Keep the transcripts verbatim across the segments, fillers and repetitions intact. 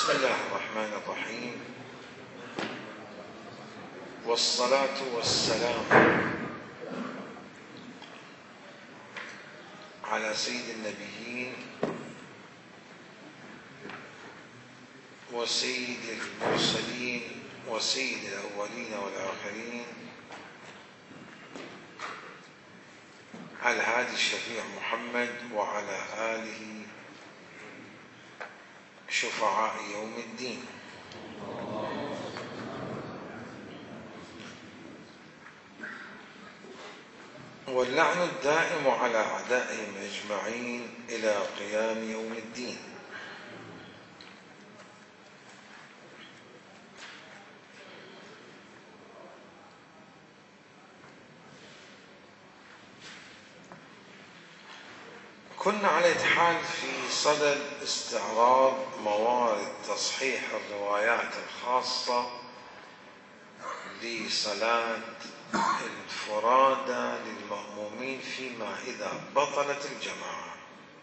بسم الله الرحمن الرحيم، والصلاة والسلام على سيد النبيين وسيد المرسلين وسيد الأولين والآخرين الهادي الشفيع محمد وعلى آله شفعاء يوم الدين. واللعن الدائم على أعدائهم أجمعين إلى قيام يوم الدين. كنا على حال في صدد استعراض موارد تصحيح الروايات الخاصة لصلاة الفرادى للمأمومين فيما إذا بطلت الجماعة.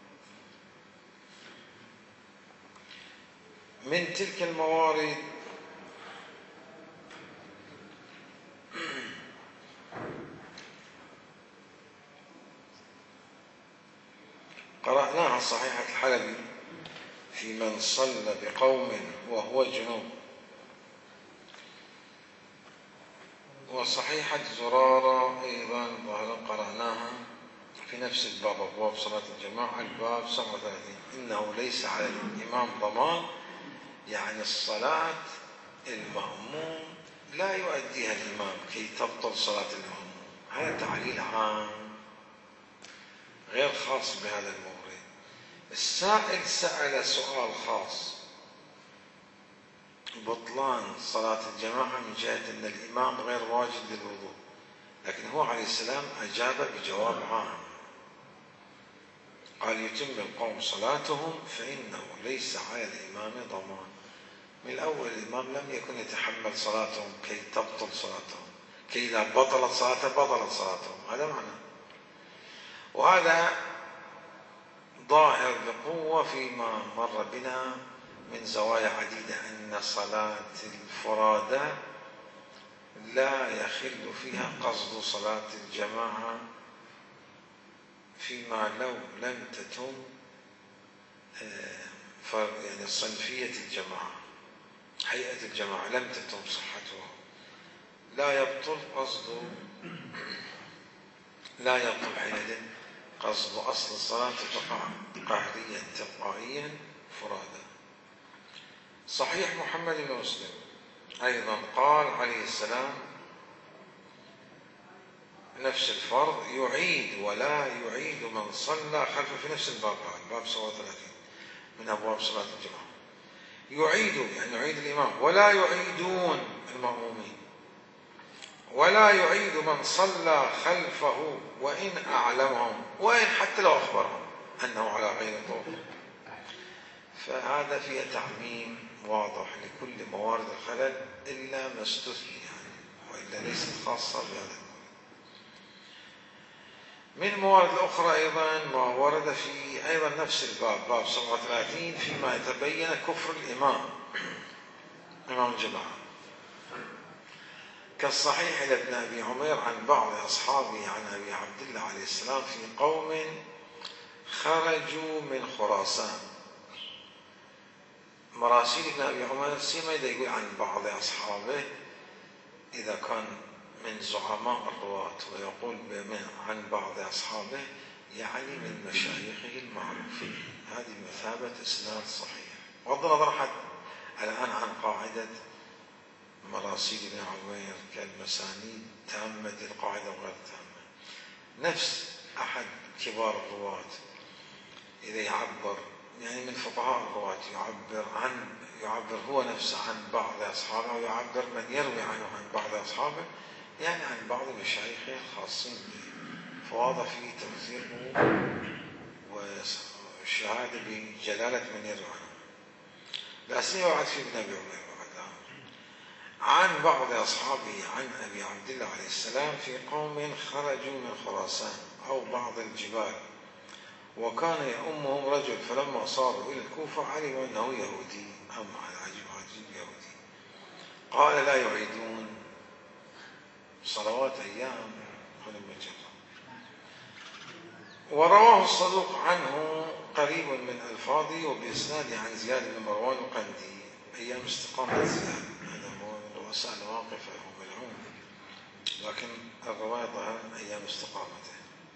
من تلك الموارد قرأناها صحيحة الحلبي في من صلى بقوم وهو جنوب، وصحيحة زرارة أيضا قرأناها في نفس الباب، أبواب صلاة الجماعة، الباب سبعة وثلاثين. إنه ليس على الإمام ضمان، يعني الصلاة المأموم لا يؤديها الإمام كي تبطل صلاة المأموم. هذا تعليل عام غير خاص بهذا المورد. السائل سأل سؤال خاص بطلان صلاة الجماعة من جهة أن الإمام غير واجد للوضوء، لكن هو عليه السلام أجاب بجواب عام، قال: يتم القوم صلاتهم فإنه ليس على الإمام ضمان. من الأول الإمام لم يكن يتحمل صلاتهم كي تبطل صلاتهم، كي إذا بطلت صلاته بطلت صلاتهم، هذا معنى. وهذا ظاهر بقوة فيما مر بنا من زوايا عديدة، أن صلاة الفرادى لا يخل فيها قصد صلاة الجماعة، فيما لو لم تتم يعني صنفية الجماعة، هيئة الجماعة لم تتم صحتها، لا يبطل قصد لا يبطل حينئذ قصد أصل الصلاة تقع قهريا تلقائيا فرادا. صحيح محمد بن مسلم أيضا قال عليه السلام نفس الفرض يعيد ولا يعيد من صلى خلفه في نفس الباب، الباب سبعة وثلاثين من أبواب صلاة الجماعة. يعيد يعني يعيد الإمام، ولا يعيدون المأمومين، ولا يعيد من صلى خلفه وإن أعلمهم، وإن حتى لو أخبرهم أنه على غير طهر. فهذا فيه تعميم واضح لكل موارد الخلل إلا ما استثني يعني، وإلا ليست خاصة بهذا المورد. من الموارد الأخرى أيضا ما ورد في أيضا نفس الباب، باب سبعة وثلاثين، فيما يتبين كفر الإمام إمام الجماعة، كالصحيح لابن أبي عمير عن بعض أصحابه عن أبي عبد الله عليه السلام في قوم خرجوا من خراسان. مراسيل ابن أبي عمير سيما إذا يقول عن بعض أصحابه إذا كان من زعماء الرواة ويقول عن بعض أصحابه يعني من مشايخه المعروفين، هذه مثابة إسناد صحيح. بغض النظر حتى الآن عن قاعدة مراسيل ابن عمير كالمسانيد تامة القاعدة وغير تامة. نفس أحد كبار الرواة إذا يعبر يعني من فقهاء الرواة يعبر عن يعبر هو نفسه عن بعض أصحابه، ويعبر من يروي عنه عن بعض أصحابه يعني عن بعض مشايخه الخاصين به، فواضح فيه تمثيله والشهادة بجلالة من يروي عنه. لا سيما وعد في ابن أبي عمير عن بعض أصحابه عن أبي عبد الله عليه السلام في قوم خرجوا من خراسان أو بعض الجبال وكان يؤمهم رجل، فلما صاروا إلى الكوفة علموا أنه يهودي. أما عجيب عجيب يهودي. قال لا يعيدون صلوات أيام فلما جرى. ورواه الصدوق عنه قريب من ألفاظه وبإسناده عن زياد بن مروان القندي أيام استقامة زياد، هذا هو من رؤساء المواقف وملعون، لكن الرواية ظهر أيام استقامته.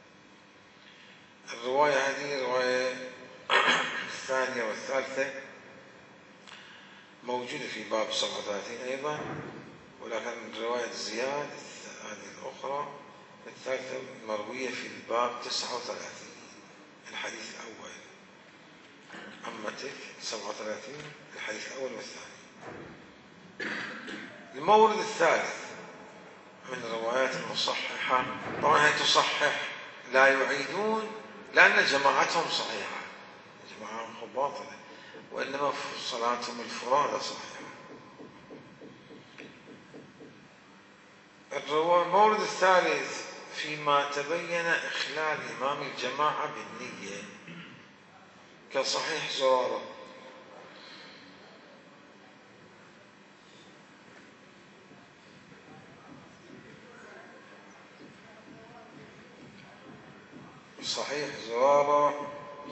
الرواية هذه الرواية الثانية والثالثة موجودة في باب سبعة وثلاثين أيضا، ولكن رواية زياد هذه الأخرى الثالثة مروية في الباب تسعة وثلاثين الحديث الأول. أما تلك سبعة وثلاثين الحديث الأول والثاني. المورد الثالث من الروايات المصححة، طبعا هي تصحح لا يعيدون لأن جماعتهم صحيحة، جماعتهم باطلة، وإنما صلاتهم الفرادى صحيحة. المورد الثالث فيما تبين إخلال إمام الجماعة بالنية كصحيح زرارة. صحيح زرارة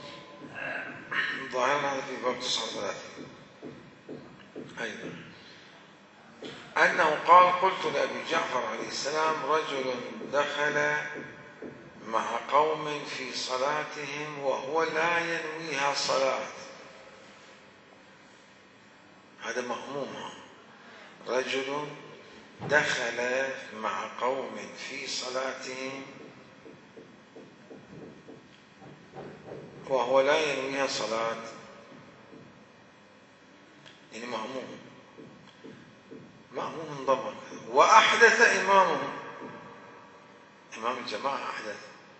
ظاهرنا هذا في باب تسعة وثلاثين أيضا، أنه قال قلت لأبي جعفر عليه السلام رجل دخل مع قوم في صلاتهم وهو لا ينويها صلاة. هذا مأمومها. رجل دخل مع قوم في صلاتهم وهو لا ينويها صلاة، يعني مأموم مأموم ضبط. وأحدث إمامهم، إمام الجماعة أحدث،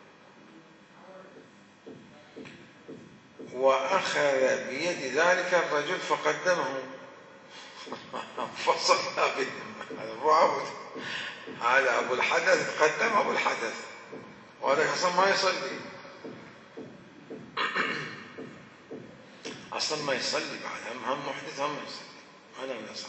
وأخذ بيد ذلك الرجل فقدمه فصلى بهم. هذا أبو الحدث قدم أبو الحدث، وهذا أصلا ما يصلي، أصلا ما يصلي بعد، هم هم محدث هم يصلي، هذا ما يصلي.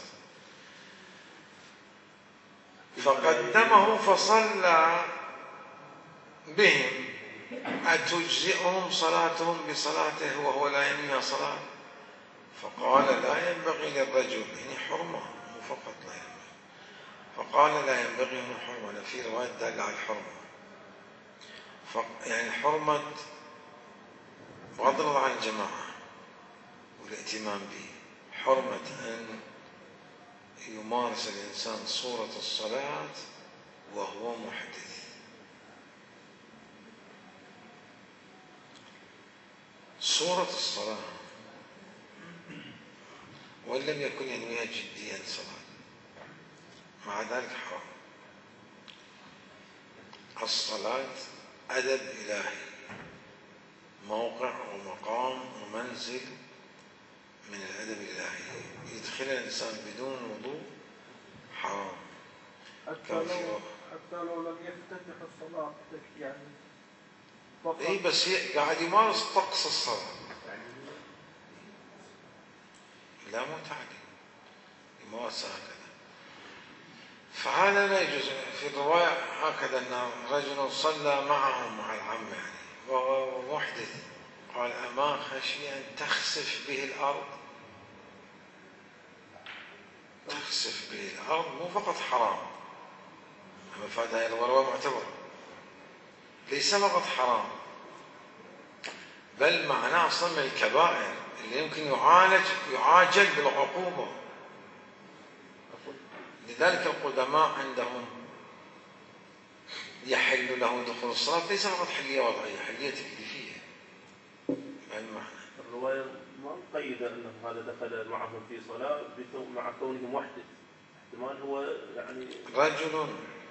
فقدمه فصلى بهم. أتجزئهم صلاتهم بصلاته وهو لا ينويها صلاة؟ فقال لا ينبغي للرجل، يعني حرمة مو فقط لا ينبغي، فقال لا ينبغي هنا حرمة، في رواية دالة على الحرمة، يعني حرمة بغض النظر عن الجماعة والائتمام به، حرمة أن يمارس الإنسان صورة الصلاة وهو محدث. صورة الصلاة وإن لم يكن ينويها جديا صلاة، مع ذلك حرام. الصلاة أدب إلهي، موقع ومقام ومنزل من الأدب الإلهي، يدخل الإنسان بدون وضوء حرام. حتى لو حتى لو لم يفتتح الصلاة يعني فقط. إيه بس قاعد يمارس طقس الصلاة، لا مو تعليم، يمارس هكذا. فهذا لا يجوز. في الرواية هكذا أن رجل صلى معهم مع العم يعني وهو محدث، قال أما خشي أن تخسف به الأرض. تخسف به الأرض مو فقط حرام، أما فهذا الرواية معتبر ليس فقط حرام، بل معناه أصلا من الكبائر اللي يمكن يعالج يعاجل بالعقوبة. لذلك القدماء عندهم يحل له دخول الصلاة ليس فقط حلية وضعية، حلية تكليفية. بهالمعنى الرواية ما مقيدة أنه هذا دخل معهم في صلاة مع كونه محدث، احتمال هو يعني رجل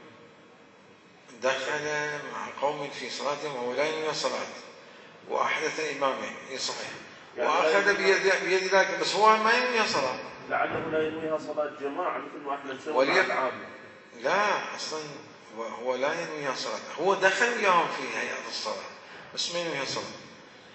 دخل مع قوم في صلاتهم وهو لا ينوي صلاة وأحدث إمامه، إيه صحيح، يعني وأخذ بيد بيد ذلك، بس هو ما ينوي صلاة، لعله لا ينويها صلاة جماعة مثل ما احنا نسوي مع العامة. لا أصلا هو لا ينويها صلاة، هو دخل وياهم في هيئة الصلاة بس ما ينويها صلاة.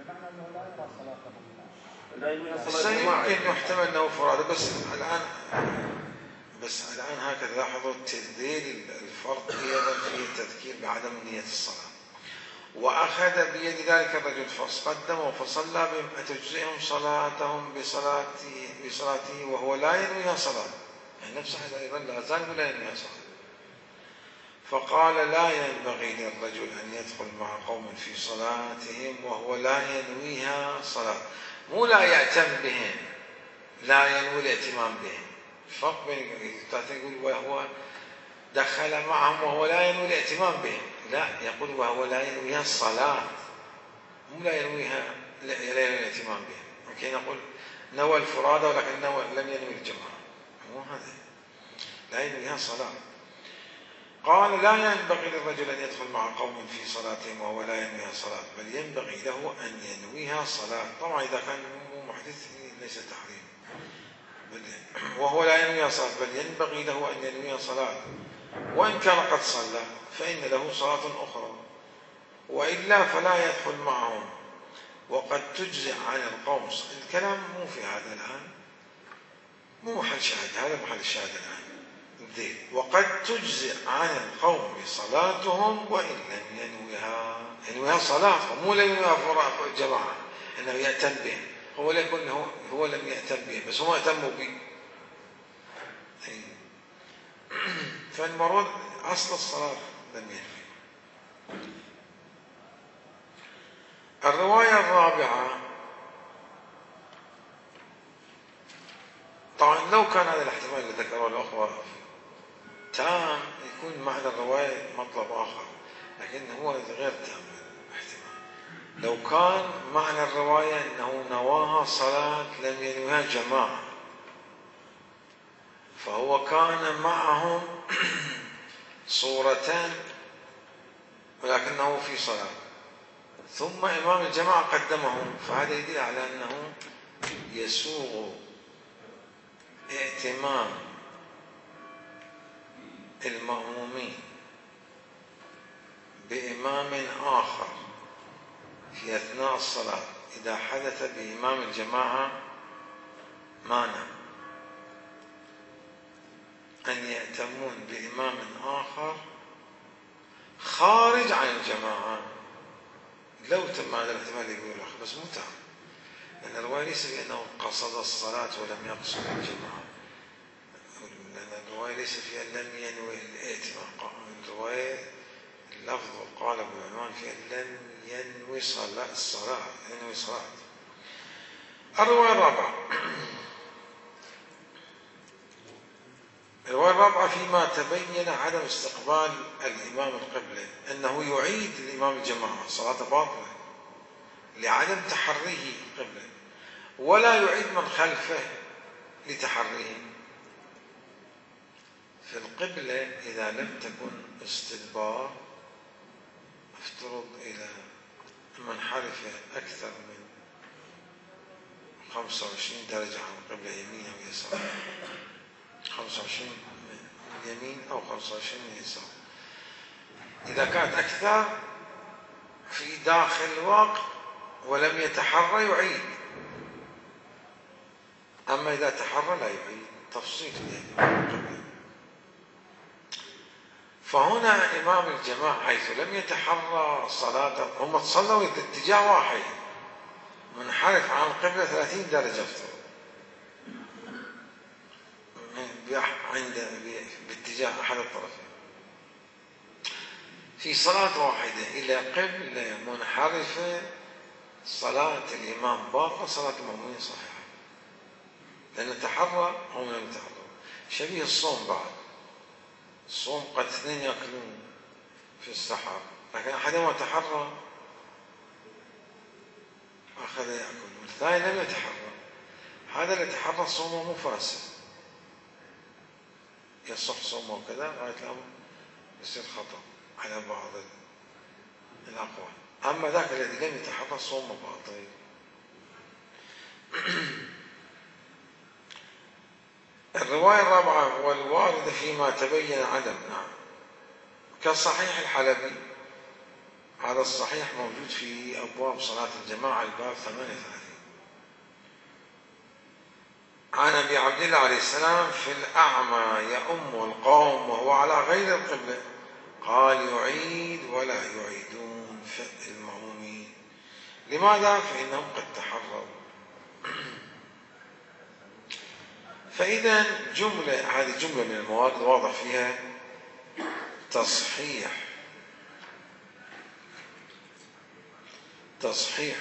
بمعنى أنه لا يرى صلاته. لا ينويها صلاة جماعة. يمكن يحتمل أنه فرادة، بس الآن بس الآن هكذا لاحظوا تدليل الفرض أيضا فيه التذكير بعدم نية الصلاة. وأخذ بيد ذلك الرجل فقدمه فصلى بهم أتجزئهم صلاتهم بصلاته بصلاته وهو لا ينويها صلاة، يعني نفسه أيضا لا زال ولا ينويها صلاة. فقال لا ينبغي للرجل أن يدخل مع قوم في صلاتهم وهو لا ينويها صلاة، مو لا يأتم بهم، لا ينوي الائتمام بهم. فرق بين يقول وهو دخل معهم وهو لا ينوي الائتمام بهم، لا يقول وهو لا ينويها الصلاة، مو لا ينويها لا ينوي الائتمام بهم. ممكن نقول نوى الفرادة ولكن نوى لم ينوي الجماعة، مو هذا، لا ينويها الصلاة. قال لا ينبغي للرجل أن يدخل مع قوم في صلاتهم وهو لا ينويها صلاة، بل ينبغي له أن ينويها صلاة. طبعا إذا كان محدث ليس تحريم، وهو لا ينويها صلاة بل ينبغي له أن ينويها صلاة، وإن كان قد صلى فإن له صلاة أخرى، وإلا فلا يدخل معهم. وقد تجزئ عن القوم. الكلام مو في هذا الآن، مو محل شاهد، هذا محل الشاهد الآن. وقد تجزئ عن القوم صلاتهم وإن لم ينويها، ينويها صلاة مو لم ينويها فراق الجماعة أنه يأتم به، هو لا يكون هو, هو لم يأتم به بس هم أتموا به. فالمراد أصل الصلاة لم ينوي. الرواية الرابعة، طبعا لو كان هذا الاحتمال اللي ذكره الأخوة تام يكون معنى الرواية مطلب آخر، لكن هو غير تام الاحتمال. لو كان معنى الرواية أنه نواها صلاة لم ينويها جماعة، فهو كان معهم صورتان ولكنه في صلاة، ثم إمام الجماعة قدمهم، فهذا يدل على أنه يسوغ ائتمام المأمومين بإمام آخر في أثناء الصلاة إذا حدث بإمام الجماعة مانع، أن يأتمون بإمام آخر خارج عن الجماعة. لو تم هذا الاحتمال يقول الأخ بس مو تام، لأن الرواية ليس بأنه قصد الصلاة ولم يقصد الجماعة، لأن الرواية ليس فيها لم ينوي الائتمام. الرواية اللفظ قال ابو العمان فيها لم ينوي صلاة الصلاة ينوي صلاة. الرواية الرابعة، الرواية الرابعة فيما تبين عدم استقبال الإمام القبلة، أنه يعيد الإمام الجماعة صلاة باطلة لعدم تحريه القبلة، ولا يعيد من خلفه لتحريه. في القبلة إذا لم تكن استدبار افترض إلى منحرف أكثر من خمسة وعشرين درجة عن القبلة يمين أو يسار، خمسة وعشرين من اليمين أو خمسة وعشرين من اليسار، إذا كانت أكثر في داخل الوقت ولم يتحرى يعيد، أما إذا تحرى لا يعيد. تفصيل القبلة. فهنا إمام الجماعة حيث لم يتحرى صلاة، هم تصلوا اتجاه واحد منحرف عن القبلة ثلاثين درجة افترض عند باتجاه أحد الطرفين في صلاة واحدة إلى قبلة منحرفة، صلاة الإمام باطلة صلاة المأمومين صحيحة، لأن تحرى هم لم يتحروا. شبيه الصوم بعد، الصوم قد اثنين يأكلون في السحر لكن أحدهم تحرى أخذ يأكل، والثاني لم يتحرى، هذا اللي تحرى صومه مو فاسد يصح صومه وكذا لغاية الأمر يصير خطأ على بعض الأقوال. أما ذاك الذي لم يتحرى صومه باطل. الرواية الرابعة والواردة فيما تبين عدم، نعم، كصحيح الحلبي هذا الصحيح موجود في أبواب صلاة الجماعة الباب ثمانية وثلاثين. عن أبي عبد الله عليه السلام في الأعمى يؤم القوم وهو على غير القبلة قال يعيد ولا يعيدون المأمومين. لماذا؟ فإنهم قد تحروا. فإذا جملة هذه جملة من المواد واضح فيها تصحيح تصحيح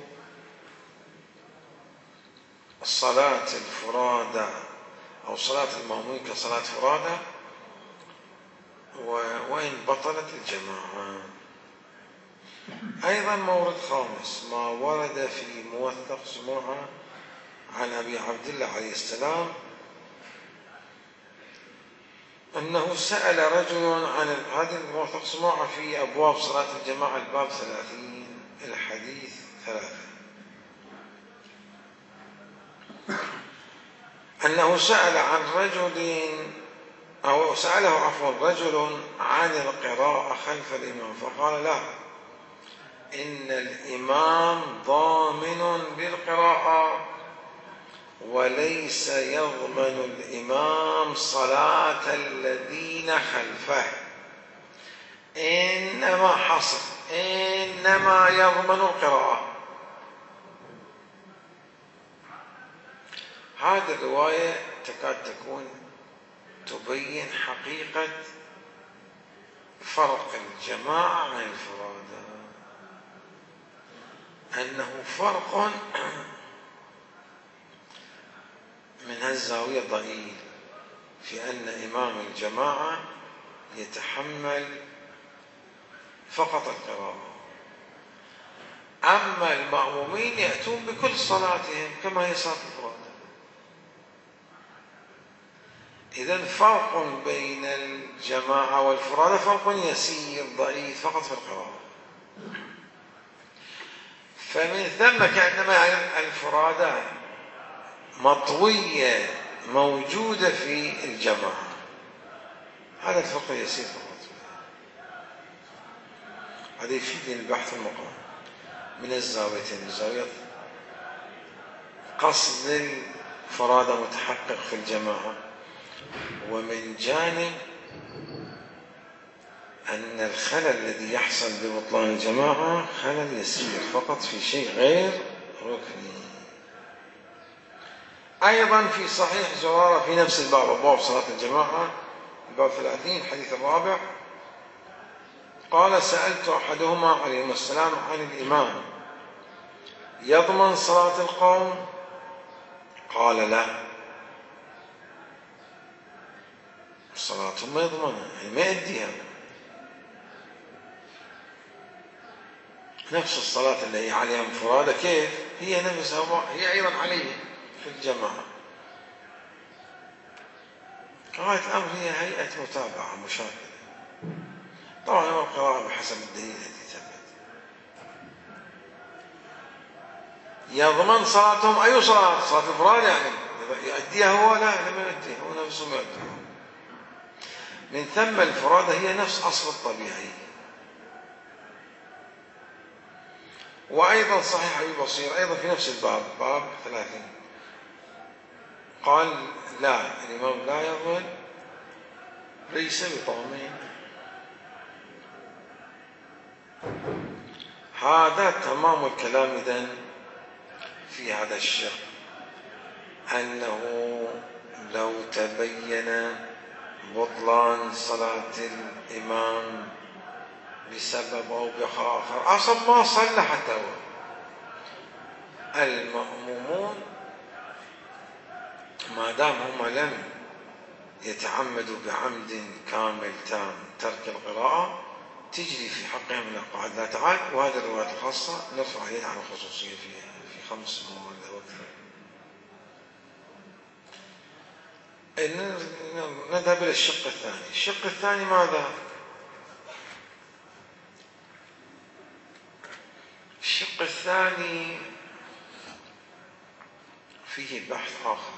صلاة الفرادى أو صلاة المأمومين كصلاة فرادى وإن بطلت الجماعة. أيضا مورد خامس ما ورد في موثق سموحة عن أبي عبد الله عليه السلام أنه سأل رجل عن هذه الموثق سموحة في أبواب صلاة الجماعة الباب ثلاثين الحديث ثلاثة، أنه سأل عن رجل أو سأله عفوا رجل عن القراءة خلف الإمام فقال لا، إن الإمام ضامن بالقراءة وليس يضمن الإمام صلاة الذين خلفه، إنما حصل إنما يضمن القراءة. هذه الرواية تكاد تكون تبين حقيقة فرق الجماعة عن الفرادى، أنه فرق من هالزاوية ضئيل في أن إمام الجماعة يتحمل فقط القراءة، أما المأمومين يأتون بكل صلاتهم كما هي صلاة الفرادى. إذن فرق بين الجماعة والفرادى فرق يسير ضئيل فقط في القراءة. فمن ثم كأنما الفرادى مطوية موجودة في الجماعة، هذا الفرق يسير فقط. هذا يفيدني البحث المقام من الزاويتين، زاوية قصد الفرادى متحقق في الجماعة، ومن جانب أن الخلل الذي يحصل ببطلان الجماعة خلل يسير فقط في شيء غير ركني. أيضا في صحيح زرارة في نفس الباب أبواب صلاة الجماعة الباب ثلاثين الحديث الرابع قال سألت أحدهما عليه السلام عن الإمام يضمن صلاة القوم؟ قال لا، صلاتهم ما يضمنها، يعني ما يأديها، نفس الصلاة اللي هي عليها انفرادة كيف هي نفسها هي أيضا عليه في الجماعة. غاية الأمر هي هيئة متابعة مشاكلة، طبعا هو القراءة بحسب الدليل الذي ثبت. يضمن صلاتهم أي صلاة؟ صلاة الفراد يعني يؤديها هو؟ لا لم يؤديها، هو نفسه ما يؤديها. من ثم الفرادة هي نفس أصل الطبيعي. وأيضا صحيح أبي بصير أيضا في نفس الباب باب ثلاثين قال لا، الإمام لا يضمن ليس بضامن. هذا تمام الكلام إذن في هذا الشق، أنه لو تبين بطلان صلاة الإمام بسبب أو بآخر أصلا ما صلى حتى هو، المأمومون ما دام هم لم يتعمدوا بعمد كامل تام ترك القراءة تجري في حقهم القواعد لا تعاد. وهذه الروايات الخاصة نرفع يدها عن الخصوصية فيها في خمس مواد أو أكثر. نذهب إلى الشق الثاني. الشق الثاني ماذا؟ الشق الثاني فيه بحث آخر،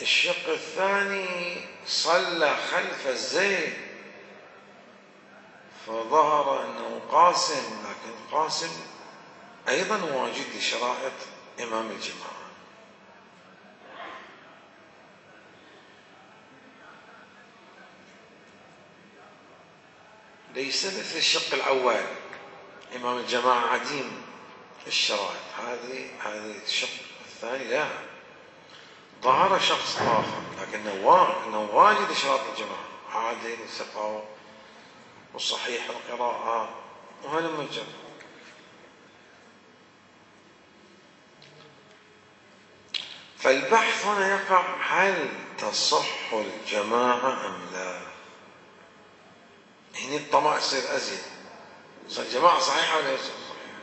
الشق الثاني صلى خلف زيد فظهر أنه قاسم، لكن قاسم أيضا واجد لشرائط إمام الجماعة. ليس مثل الشق الأول، إمام الجماعة عديم الشرائط. هذه هذه الشق الثاني لا، ظهر شخص آخر لكنه واجد شرائط الجماعة، عادل ثقة وصحيح القراءة وهلم الجر. فالبحث هنا يقع هل تصح الجماعة أم لا. هنا الطمع يصير أزيد، صار الجماعة صحيحة ولا ليست صحيحة.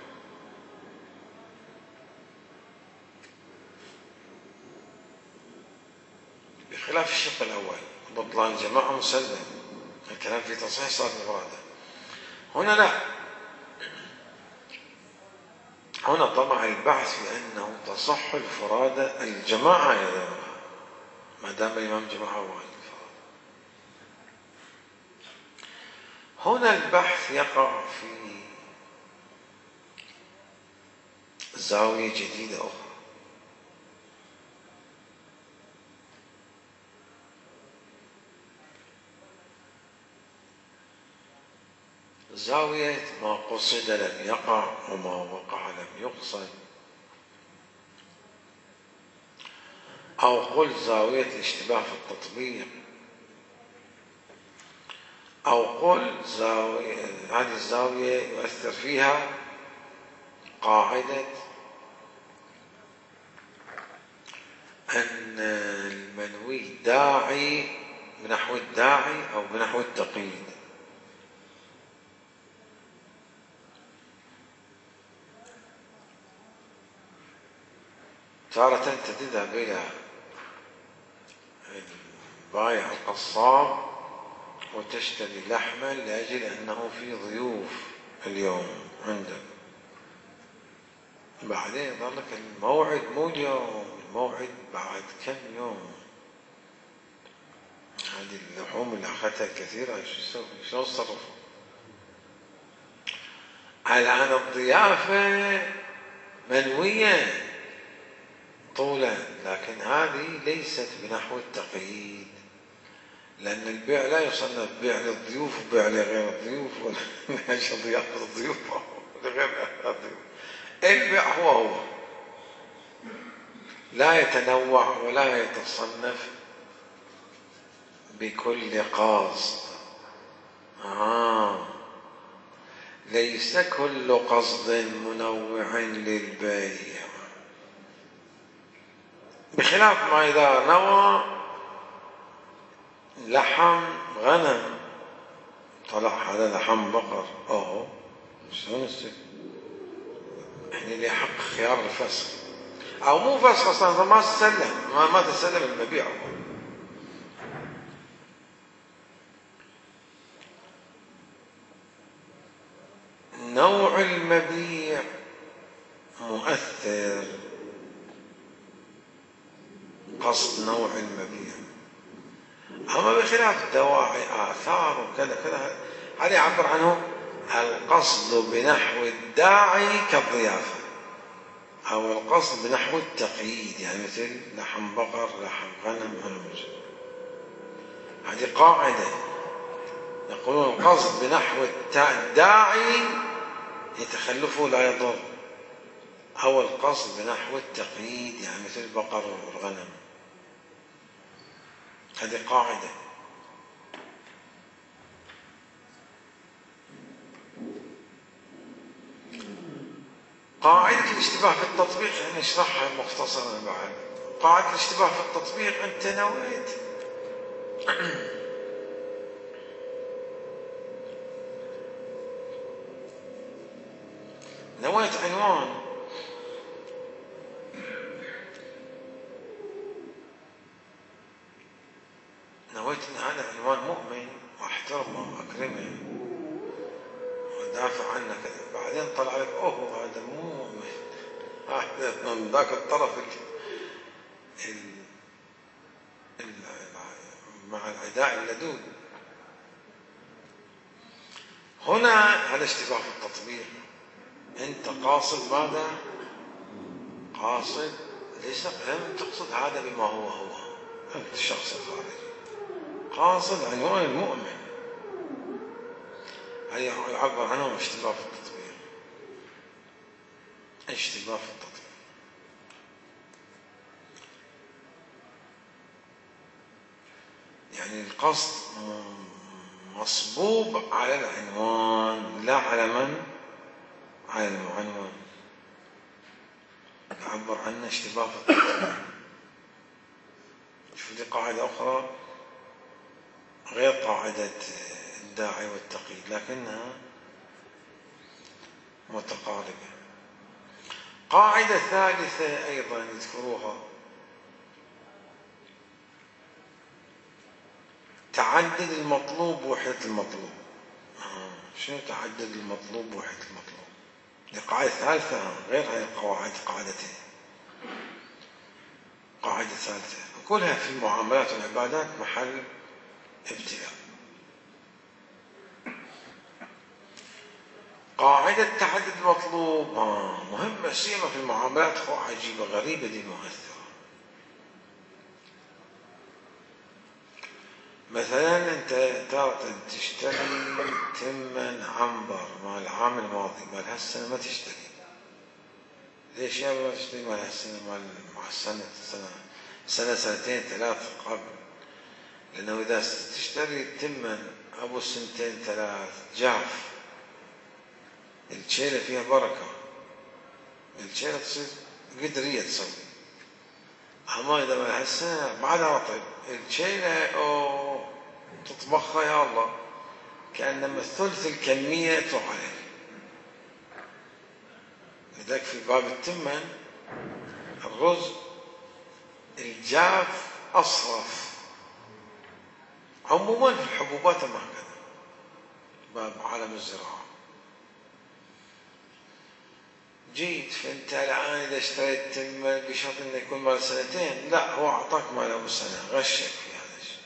بخلاف الشق الأول بطلان الجماعة مسلم، الكلام في تصحيح صار مفردة. هنا لا، هنا طمع البحث في أنه تصح الفرادة الجماعة إذا ما دام الإمام جماعة واحد. هنا البحث يقع في زاوية جديدة أخرى. زاوية ما قصد لم يقع وما وقع لم يقصد، أو قل زاوية الاشتباه في التطبيق، أو قل زاوية هذه الزاوية يؤثر فيها قاعدة أن المنوي داعي بنحو الداعي أو بنحو التقييد. تارة تذهب إلى البائع القصاب وتشتري لحما لأجل أنه في ضيوف اليوم عندك، بعدين يظلك الموعد مو اليوم، الموعد بعد كم يوم. هذه اللحوم اللي أخذتها كثيرة شو يسوي؟ شو تصرف؟ الآن الضيافة منوية طولا، لكن هذه ليست بنحو التقييد، لأن البيع لا يصنف بيع للضيوف وبيع لغير الضيوف، ولا ضيافة الضيوف لغير الضيوف. البيع هو هو لا يتنوع ولا يتصنف بكل قصد. آه. ليس كل قصد منوع للبيع، بخلاف ما إذا نوى لحم غنم، طلع هذا لحم بقر، أوه شلون يصير؟ يعني اللي حق خيار الفسخ أو مو فسخ أصلا، فما تسلم ما, ما تسلم المبيع. نوع المبيع مؤثر، قصد نوع المبيع. أما بخلاف دواعي آثار وكذا كذا، هذا يعبر عنه القصد بنحو الداعي كالضيافة، أو القصد بنحو التقييد، يعني مثل لحم بقر لحم غنم هلمج. هذه قاعدة يقولون القصد بنحو الداعي يتخلفه لا يضر، أو القصد بنحو التقييد يعني مثل البقر والغنم. هذه قاعدة. قاعدة الاشتباه في التطبيق يعني نشرحها مختصرا بعد. قاعدة الاشتباه في التطبيق أنت نويت نويت عنوان، نويت ان هذا عنوان مؤمن واحترمه واكرمه ودافع عنه كذا، بعدين طلع لك اوه هذا مو مؤمن، هذا من ذاك الطرف ال... ال... مع العداء اللدود. هنا هذا اشتباه في التطبيق. أنت قاصد ماذا؟ قاصد ليس لم تقصد هذا بما هو هو أنت الشخص الخارجي، قاصد عنوان المؤمن. هذا يعبر عنه اشتباه في التطبيق. اشتباه في التطبيق يعني القصد مصبوب على العنوان لا على من؟ على العنوان. يعبر عنه اشتباه في التطبيق. شوف دي قاعدة أخرى غير قاعدة الداعي والتقي لكنها متقاربة. قاعدة ثالثة أيضا يذكروها، تعدد المطلوب ووحدة المطلوب. آه. شنو تعدد المطلوب ووحدة المطلوب؟ دي قاعدة ثالثة غير هاي القواعد قاعدتين. قاعدة ثالثة كلها في المعاملات والعبادات محل ابتلاء. قاعدة تعدد المطلوب آه. مهمة سيما في المعاملات، خو عجيبة غريبة دي مؤثرة. مثلا انت تارة تشتري تمن عنبر مال العام الماضي، مال هالسنة ما تشتري. ليش يا ما تشتري مال هالسنة مال مع السنة سنة سنة سنتين ثلاث قبل؟ لأنه إذا تشتري تمن أبو سنتين ثلاث جاف، الشيلة فيها بركة، الشيلة تصير قدرية تصير. أما إذا مال هالسنة بعدها رطب، الشيلة أو تطبخها يا الله كأنما ثلث الكمية تروح عليك. لذلك في باب التمن الرز الجاف أصرف. عموما في الحبوبات ما هكذا باب عالم الزراعة. جيت فانت الآن إذا اشتريت تمن بشرط انه يكون مال سنتين، لا هو أعطاك مال أبو سنة، غشك في هذا الشيء.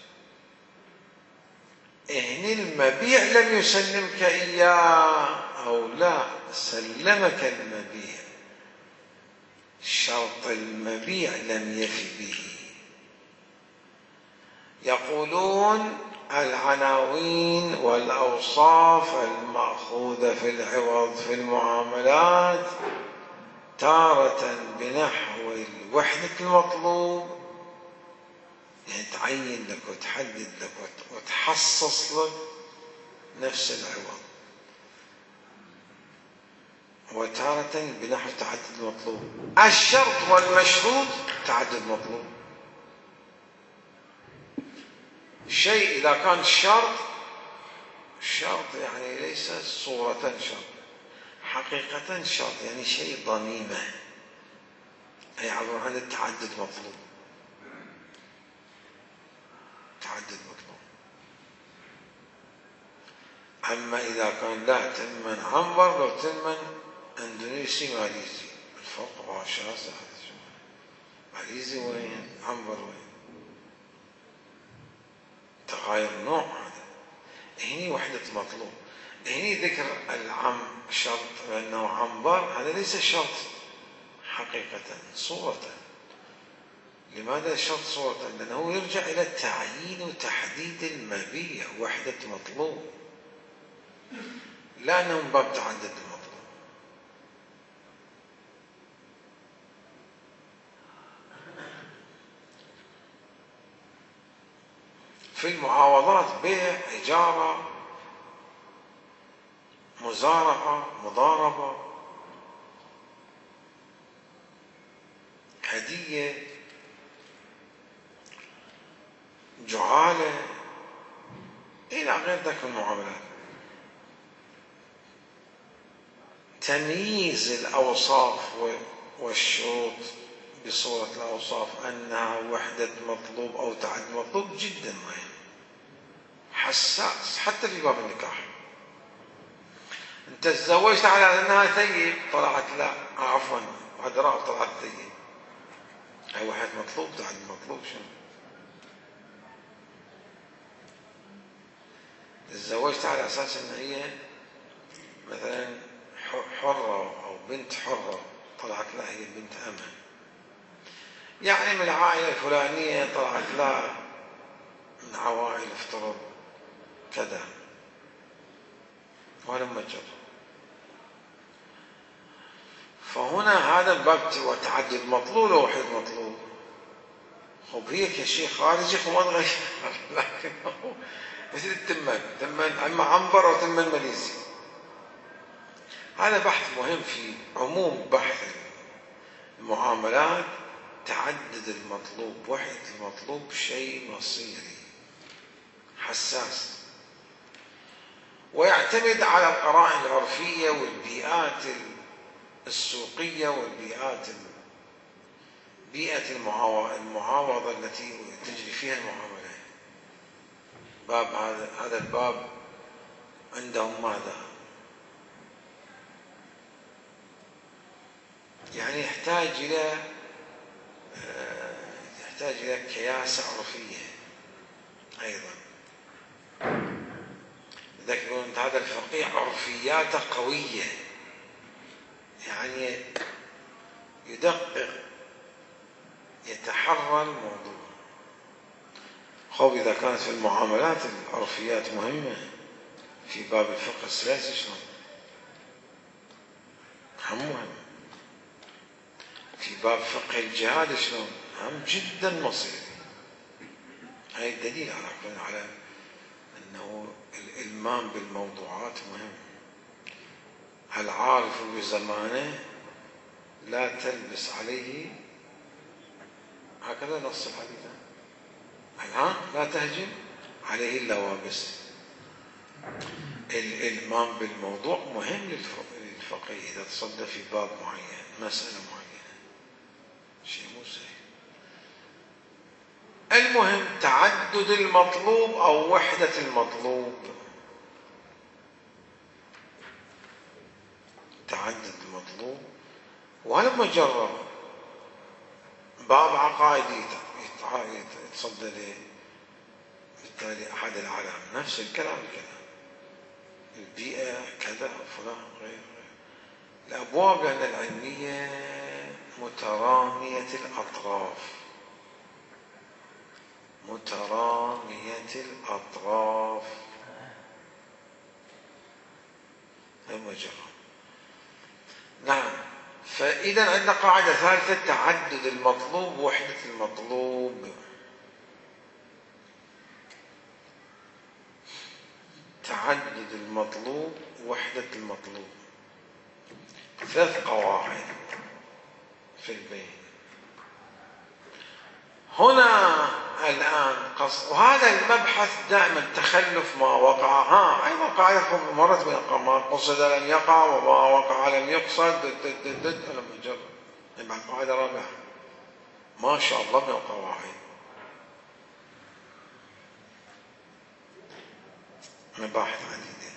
إهني المبيع لم يسلمك إياه أو لا سلمك المبيع، شرط المبيع لم يفي به. يقولون العناوين والأوصاف المأخوذة في العوض في المعاملات تارة بنحو الوحدة المطلوب، يعني تعين لك وتحدد لك وتحصص لك نفس العوض، وتارة بنحو تعدد المطلوب. الشرط والمشروط تعدد مطلوب. الشيء إذا كان شرط، الشرط يعني ليس صورة شرط، حقيقة شرط يعني شيء ضميمة، أي عبر عن التعدد مطلوب. تعدد مطلوب. أما إذا كان لا تمن عنبر لو تمن اندونيسي ماليزي، الفرق شاسع. ماليزي وين؟ عنبر وين؟ تغاير نوع. هذا هني وحدة مطلوب. هني ذكر العم شرط أنه عنبر، هذا ليس شرط حقيقة، صورة. لماذا شرط صورة؟ لأنه يرجع إلى التعيين وتحديد المبيع، وحدة مطلوب، لا أنه من باب تعدد المطلوب. في المعاوضات بيع، إجارة، مزارعة، مضاربة، هدية، جعالة، إلى غير ذلك من المعاملات. تمييز الأوصاف والشروط بصورة الأوصاف أنها وحدة مطلوب أو تعدد مطلوب جدا مهم، حساس، حتى في باب النكاح. أنت تزوجت على أنها ثيب، طلعت لا عفوا عذراء طلعت ثيب، أي وحدة مطلوب تعدد مطلوب. شنو تزوجتها على أساس أن هي مثلا حرة أو بنت حرة، طلعت لها هي بنت أمة، يعني من العائلة الفلانية، طلعت لها من عوائل افترض كذا، ولما جر. فهنا هذا الباب وتعدد مطلوب ووحيد مطلوب. خب هي كشيء خارجي وما تغير، لكنه مثل التمن، تمن اما عنبر وتمن ماليزي. هذا بحث مهم في عموم بحث المعاملات. تعدد المطلوب وحدة المطلوب شيء مصيري حساس، ويعتمد على القرائن العرفية والبيئات السوقية والبيئات بيئة المعاوضة التي تجري فيها المعاملة. باب هذا هذا الباب عندهم ماذا؟ يعني يحتاج إلى يحتاج إلى كياسة عرفية أيضا. لذلك يقولون هذا الفقيه عرفياته قوية، يعني يدقق يتحرى الموضوع. خب إذا كانت في المعاملات العرفيات مهمة في باب الفقه السياسي شلون؟ هم مهم. في باب فقه الجهاد شلون؟ هم جدا مصيري. هاي الدليل على على أنه الإلمام بالموضوعات مهم. العارف بزمانه لا تلبس عليه، هكذا نص الحديث، الآن لا تهجم عليه اللوابس. الإلمام بالموضوع مهم للفقيه إذا تصدى في باب معين، مسألة معينة، شيء مو سهل. المهم تعدد المطلوب أو وحدة المطلوب. تعدد المطلوب. ولما جرب باب عقائدي يتصدى له بالتالي أحد العالم نفس الكلام الكلام البيئة كذا فلان غير غير الأبواب لأن العلمية مترامية الأطراف، مترامية الأطراف. ثم جرب. نعم. فإذا عندنا قاعدة ثالثة: تعدد المطلوب وحدة المطلوب. تعدد المطلوب وحدة المطلوب. ثلاث قواعد في البين. هنا الآن قص، وهذا المبحث دائما تخلف ما وقع. ها أيضا قاعدة مرت من ما قصد لم يقع وما وقع لم يقصد. لما جرب بعد قاعدة رابعة ما شاء الله من القواعد، مباحث عديدة.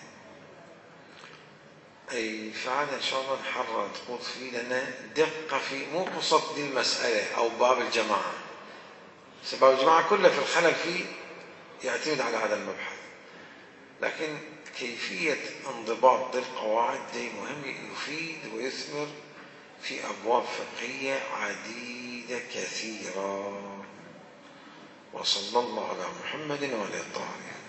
أي فعلا إن شاء الله نحرر نخوض فيه، لأن دقة في مو قصد دي المسألة أو باب الجماعة. باب الجماعة كله في الخلل فيه يعتمد على هذا المبحث، لكن كيفية انضباط ذي القواعد دي مهم، يفيد ويثمر في أبواب فقهية عديدة كثيرة. وصلى الله على محمد وعلى آله الطاهرين.